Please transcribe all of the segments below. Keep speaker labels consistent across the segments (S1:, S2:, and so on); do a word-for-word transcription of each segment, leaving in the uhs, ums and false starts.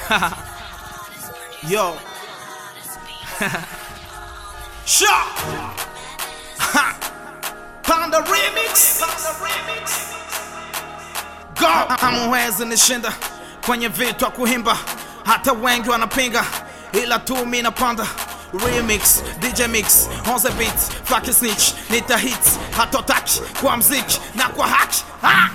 S1: Yo. Sure. Panda remix. Go. Hamwezi nishinda kwenye vitu kuhimba, hata wengi wanapinga, ila tu mimi napanda. Remix, D J Mix, on the beat, fuck snitch, nita hits, hatotaki kwa mziki na kwa haki. Ha!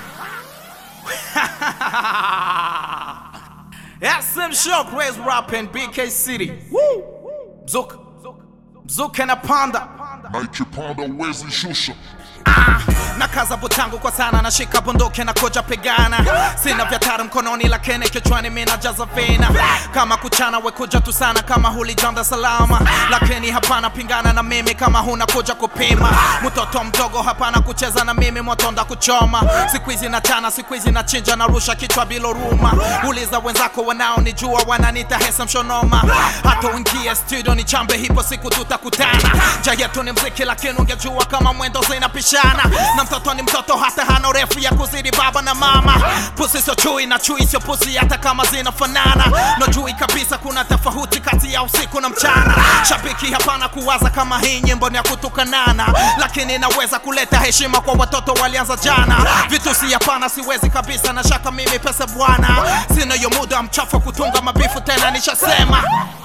S1: S M Shock, Raise Rap and B K City. Woo! Mzuka, Mzuka na Panda.
S2: Nike Panda wezi shusha.
S1: Ah, na kaza butangu kwa sana, na shika bunduki na koja pigana. Sina vyatari mkononi lakini kichwani mina jaza vina. Kama kuchana we kuja tu sana, kama hulijanda salama. Lakini hapana pingana na mimi kama huna kuja kupima. Mtoto mdogo hapana kucheza na mimi, motonda kuchoma. Sikuizi na chana, sikuizi na chinja, na rusha kichwa bilo ruma. Uliza wenzako wanao nijua, wananita hesa mshonoma. Hata uingie studio ni chambe, hipo siku tutakutana. Njia yetu ni mziki lakini ungejua kama mwendo zinapishana. Na mtoto ni mtoto hata hana urefu ya kuzidi baba na mama. Pusi sio chui na chui sio pusi hata kama zinafanana. Najui kabisa kuna tofauti kati ya usiku na mchana. Shabiki hapana kuwaza kama hii nyimbo ni ya kutukanana, lakini naweza kuleta heshima kwa watoto walianza jana. Vitu si hapana siwezi kabisa, na shaka mimi pesa bwana. Sina yo muda mchafu kutunga mabifu tena nishasema.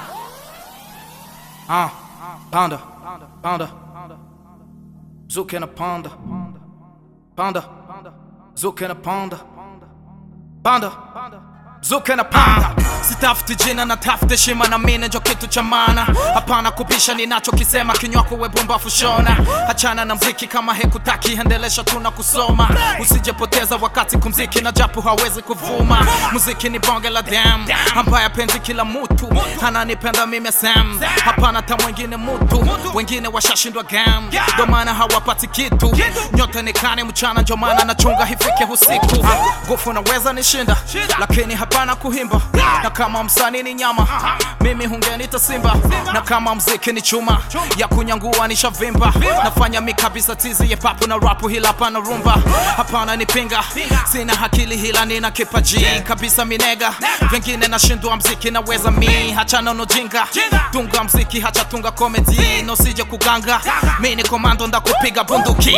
S1: Ah, Panda, Panda, Mzuka na Panda, Panda, Mzuka na Panda, Panda, Mzuka na Panda. Sitafuti jina na tafuti shima, na mine njo kitu cha maana. Hapana kubisha ninacho kisema, kinywako we bombafu shona. Hachana na mziki kama hekutaki, endelesha tuna kusoma. Usijepoteza wakati kumziki na japu hawezi kuvuma. Muziki ni bonge la dem, ambaye penzi kila mutu. Ananipenda mimi Sam, hapana ta mwingine mutu. Wengine washashindwa game, ndo maana hawapati kitu. Nyota nikane mchana, njo maana nachunga hifike usiku. Nguvu naweza nishinda, lakini hapana kuhimba. Na kama msanii ni nyama, mimi hungenita simba. Na kama mziki ni chuma, ya kunyangua nishavimba. Nafanya mikabisa tizi ya papu na rapu, hila hapana rumba. Hapana nipinga, sina hakili hila nina kipaji kabisa minega. Vengine nashindwa mziki naweza mi, hachana no jinga. Tunga mziki hacha tunga comedy, no sije kuganga. Mimi ni komando nda kupiga bunduki.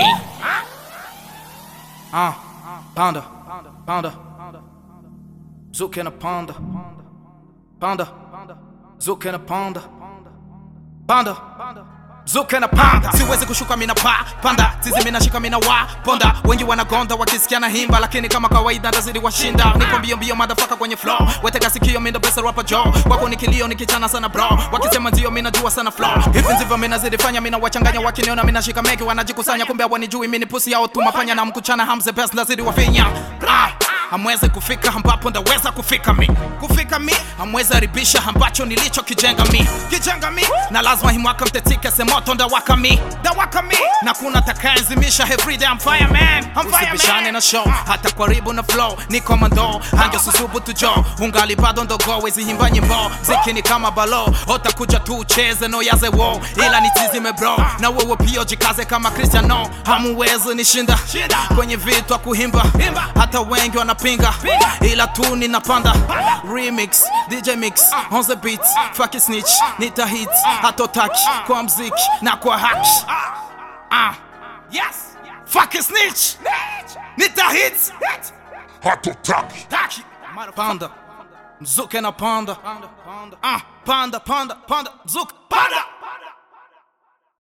S1: Ah, Panda, Panda, Mzuka na Panda, Panda, Mzuka na Panda, Panda, Mzuka na Panda. Siwezi kushuka mina pa Panda, tizi mina shika mina wa Ponda. Wengi wanagonda wakisikia na himba, lakini kama kawaida ndazidi washinda. Nipo mbio mbio motherfucker kwenye flow, wetega sikio mina best rapper Joe. Wako nikilio nikichana sana bro, wakisema ndio mina jua sana flow. Hivi ndivyo mina zidi fanya, mina wachanganya. Wakiniona mina shika meki wanajikusanya, kumbe hawanijui mimi pusi yao tu mapanya. Na mkuchana hamze best ndazidi wafinya. Ah, hamwezi kufika ambapo ndaweza kufika mi. Kufika mi, hamwezi haribisha ambacho nilicho kijenga mi. Kijenga mi, na lazima hii mwaka mtetike semoto ndawaka mi. Ndawaka mi, na kuna takaenzimisha everyday I'm fireman. I'm fireman. Usibishane na show, hata karibu na flow ni komando. Hange susubu tujo, ungali bado ndogo wezi himba nyimbo. Mziki ni kama balo, ota kuja tu ucheze no yaze wo. Ila nitizime bro, na wewe pia jikaze kama Cristiano. Hamwezi nishinda kwenye vitu kuhimba, hata wengi wana pinga, ila tu ninapanda. Remix, D J Mix, on the beat, fuck snitch, nita hits, hatotaki kwa mziki na kwa haki. Ah, yes, fuck snitch, nita hits,
S2: Hatotaki.
S1: Panda, Mzuka na Panda. Ah, Panda, Panda, Panda, Mzuka, Panda.